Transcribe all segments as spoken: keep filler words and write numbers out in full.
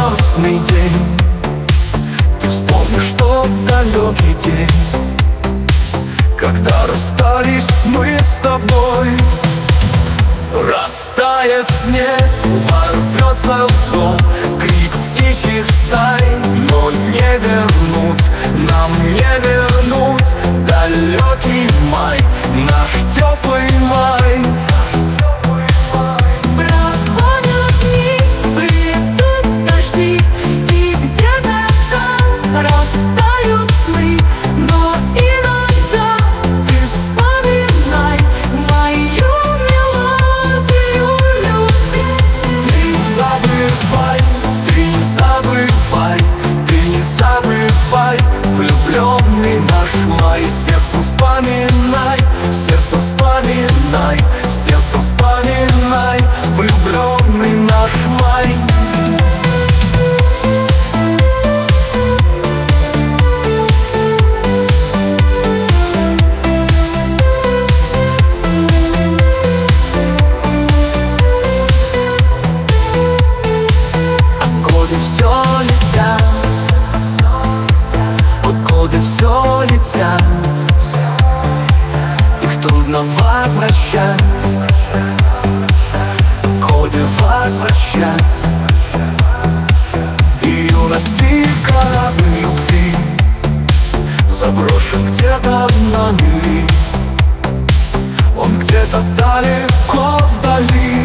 ясный день. Ты вспомнишь тот далекий день, когда расстались мы с тобой. Растает снег, ворвется в дом крик птичьих стай. Но не вернуть, нам не вернуть далекий май, наш теплый май. Проходят дни, придут дожди, и где-то там растают сны. Но иногда ты вспоминай мою мелодию любви. Ты не забывай, ты не забывай, ты не забывай влюбленный наш май. Сердцем вспоминай, сердцем вспоминай, сердцем вспоминай влюбленный наш май. Годы все летят, годы все летят, их трудно возвращать, годы возвращать. И юности корабль любви заброшен где-то на мели. Он где-то далеко вдали.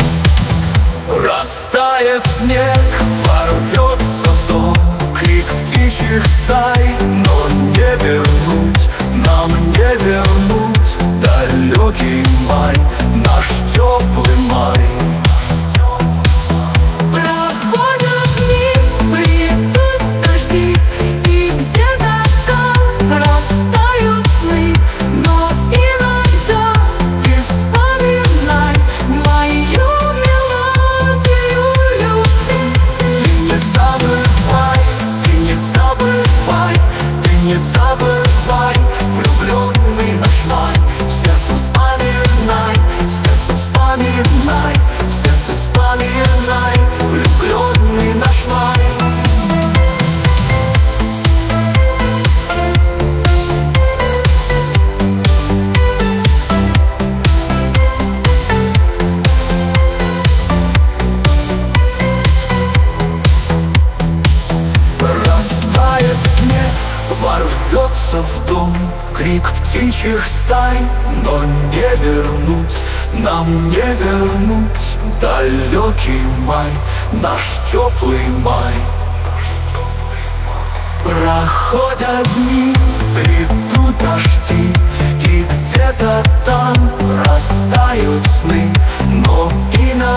Растает снег, ворвется в дом крик птичьих стай. Но не вернуть, нам не вернуть далекий май, наш теплый май. Проходят дни, придут дожди, и где-то там растают сны. Но иногда ты вспоминай мою мелодию любви. Ты не забывай, ты не забывай, ты не забывай влюбленный наш май. Сердцем вспоминай, сердцем вспоминай, сердцем вспоминай влюбленный наш май. Растает снег, ворвется в дом крик птичьих стай. Но не вернуть, нам не вернуть далекий май, наш теплый май. Проходят дни, придут дожди, и где-то там растают сны. Но иногда